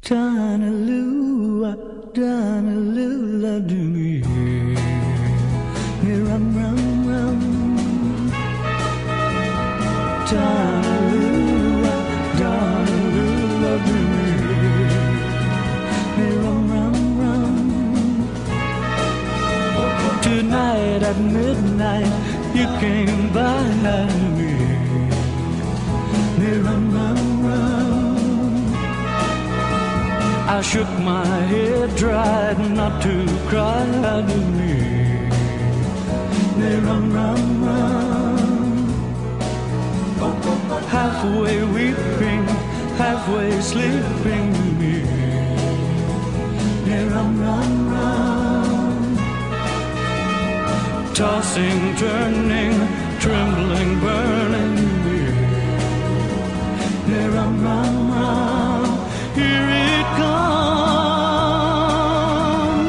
Danaloo, Danaloo, do me, rum, rum, rum. Danaloo, Danaloo, do me, rum, rum, rum. Tonight at midnight, you came by me, rum, rum, rum. I shook my head, tried not to cry to me. Rum, rum, rum. Halfway weeping, halfway sleeping to me. Rum, rum, rum. Tossing, turning, trembling, burning to me. Rum, rum, rum. Here it comes,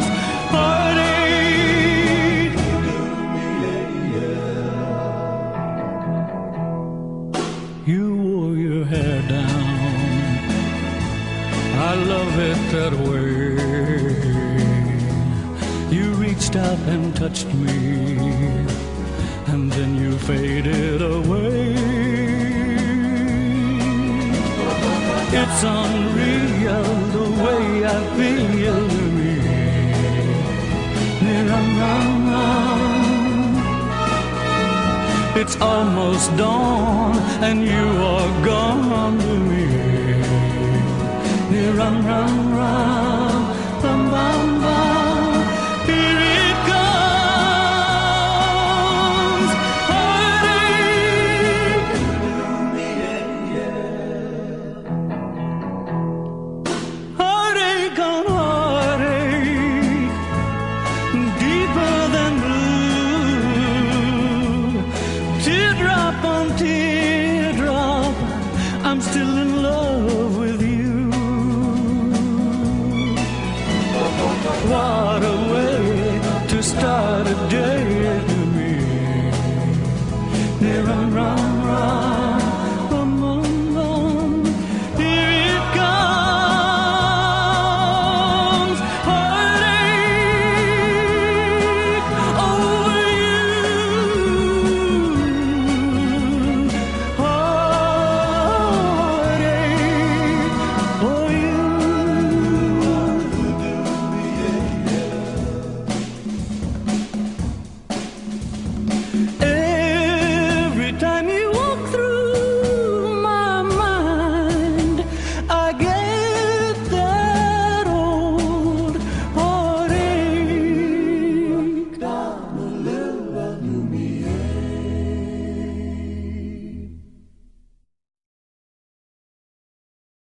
heartache. You wore your hair down, I love it that way. You reached out and touched me, and then you faded away. It's unreal the way I feel to me. Rum, rum, rum. It's almost dawn and you are gone to me. Rum, rum, rum.